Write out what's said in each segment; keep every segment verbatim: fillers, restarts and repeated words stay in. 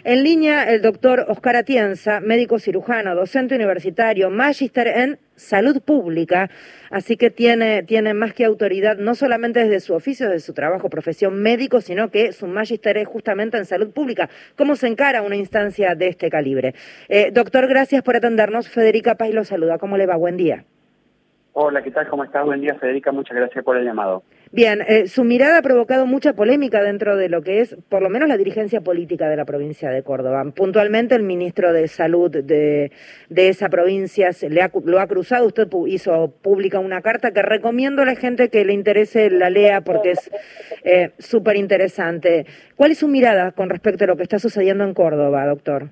En línea, el doctor Oscar Atienza, médico cirujano, docente universitario, magíster en salud pública, así que tiene, tiene más que autoridad, no solamente desde su oficio, desde su trabajo, profesión médico, sino que su magíster es justamente en salud pública. ¿Cómo se encara una instancia de este calibre? Eh, doctor, gracias por atendernos. Federica Paz lo saluda. ¿Cómo le va? Buen día. Hola, ¿qué tal? ¿Cómo estás? Buen día, Federica. Muchas gracias por el llamado. Bien, eh, su mirada ha provocado mucha polémica dentro de lo que es, por lo menos, la dirigencia política de la provincia de Córdoba. Puntualmente, el ministro de Salud de, de esa provincia se le ha, lo ha cruzado. Usted hizo pública una carta que recomiendo a la gente que le interese la lea porque es eh, súper interesante. ¿Cuál es su mirada con respecto a lo que está sucediendo en Córdoba, doctor?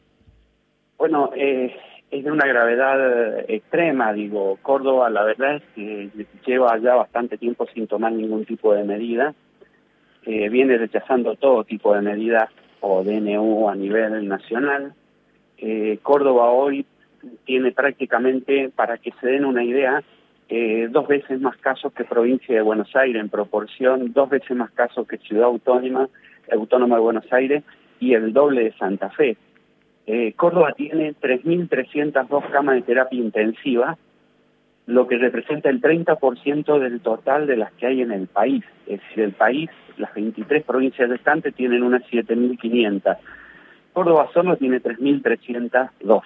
Bueno, eh... es de una gravedad extrema, digo, Córdoba la verdad es que lleva ya bastante tiempo sin tomar ningún tipo de medida, eh, viene rechazando todo tipo de medidas o D N U a nivel nacional. Eh, Córdoba hoy tiene prácticamente, para que se den una idea, eh, dos veces más casos que provincia de Buenos Aires en proporción, dos veces más casos que Ciudad Autónoma, Autónoma de Buenos Aires y el doble de Santa Fe. Eh, Córdoba tiene tres mil trescientas dos camas de terapia intensiva, lo que representa el treinta por ciento del total de las que hay en el país. Es decir, el país, las veintitrés provincias restantes tienen unas siete mil quinientas. Córdoba solo tiene tres mil trescientas dos.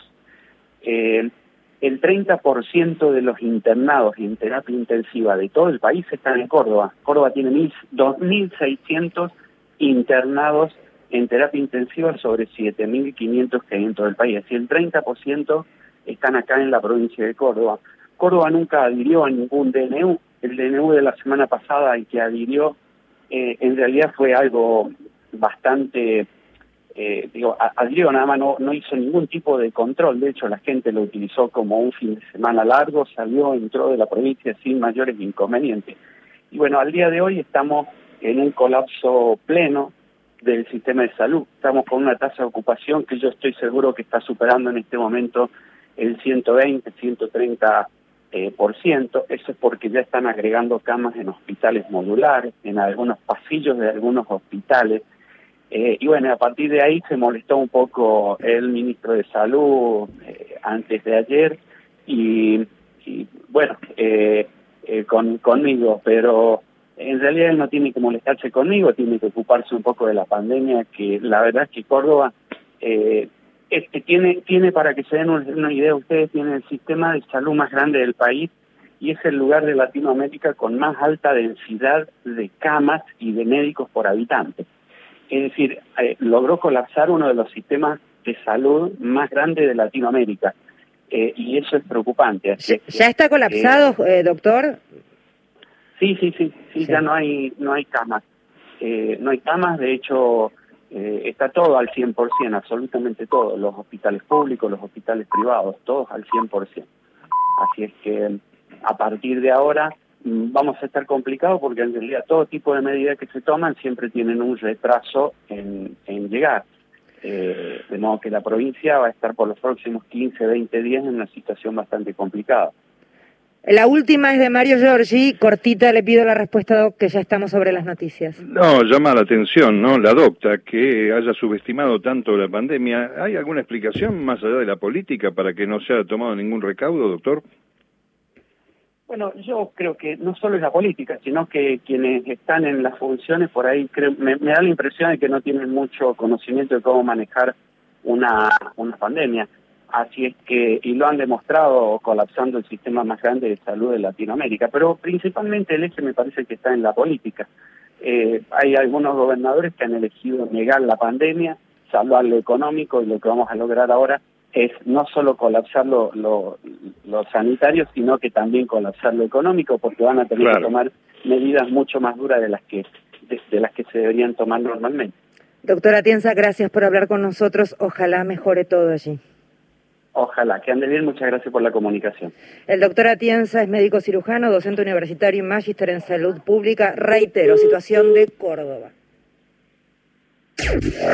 Eh, el treinta por ciento de los internados en terapia intensiva de todo el país están en Córdoba. Córdoba tiene dos mil seiscientos internados en terapia intensiva sobre siete mil quinientos que hay en todo el país. Y el treinta por ciento están acá en la provincia de Córdoba. Córdoba nunca adhirió a ningún D N U. El D N U de la semana pasada, el que adhirió, eh, en realidad fue algo bastante, eh, digo, adhirió nada más, no, no hizo ningún tipo de control. De hecho, la gente lo utilizó como un fin de semana largo, salió, entró de la provincia sin mayores inconvenientes. Y bueno, al día de hoy estamos en un colapso pleno del sistema de salud. Estamos con una tasa de ocupación que yo estoy seguro que está superando en este momento el ciento veinte, ciento treinta eh, por ciento. Eso es porque ya están agregando camas en hospitales modulares, en algunos pasillos de algunos hospitales. Eh, y bueno, a partir de ahí se molestó un poco el ministro de Salud eh, antes de ayer y, y bueno, eh, eh, con, conmigo, pero en realidad él no tiene que molestarse conmigo, tiene que ocuparse un poco de la pandemia, que la verdad es que Córdoba eh, este, tiene, tiene, para que se den una idea, ustedes tienen el sistema de salud más grande del país y es el lugar de Latinoamérica con más alta densidad de camas y de médicos por habitante. Es decir, eh, logró colapsar uno de los sistemas de salud más grandes de Latinoamérica eh, y eso es preocupante. Así ¿Ya, ya está colapsado, eh, eh, doctor? Sí, sí, sí, sí, sí, ya no hay no hay camas. Eh, no hay camas, de hecho, eh, está todo al cien por ciento, absolutamente todo. Los hospitales públicos, los hospitales privados, todos al cien por ciento. Así es que a partir de ahora vamos a estar complicados porque en realidad todo tipo de medidas que se toman siempre tienen un retraso en, en llegar. Eh, de modo que la provincia va a estar por los próximos quince, veinte días en una situación bastante complicada. La última es de Mario Giorgi, cortita, le pido la respuesta, Doc, que ya estamos sobre las noticias. No, llama la atención, ¿no? La docta, que haya subestimado tanto la pandemia. ¿Hay alguna explicación más allá de la política para que no se haya tomado ningún recaudo, doctor? Bueno, yo creo que no solo es la política, sino que quienes están en las funciones por ahí, creo, me, me da la impresión de que no tienen mucho conocimiento de cómo manejar una, una pandemia. Así es que, y lo han demostrado colapsando el sistema más grande de salud de Latinoamérica, pero principalmente el eje me parece que está en la política. Eh, hay algunos gobernadores que han elegido negar la pandemia, salvar lo económico, y lo que vamos a lograr ahora es no solo colapsar lo, lo, lo sanitario, sino que también colapsar lo económico, porque van a tener claro. que tomar medidas mucho más duras de las que de, de las que se deberían tomar normalmente. Doctora Atienza, gracias por hablar con nosotros. Ojalá mejore todo allí. Ojalá, que ande bien, muchas gracias por la comunicación. El doctor Atienza es médico cirujano, docente universitario y magíster en salud pública. Reitero, situación de Córdoba.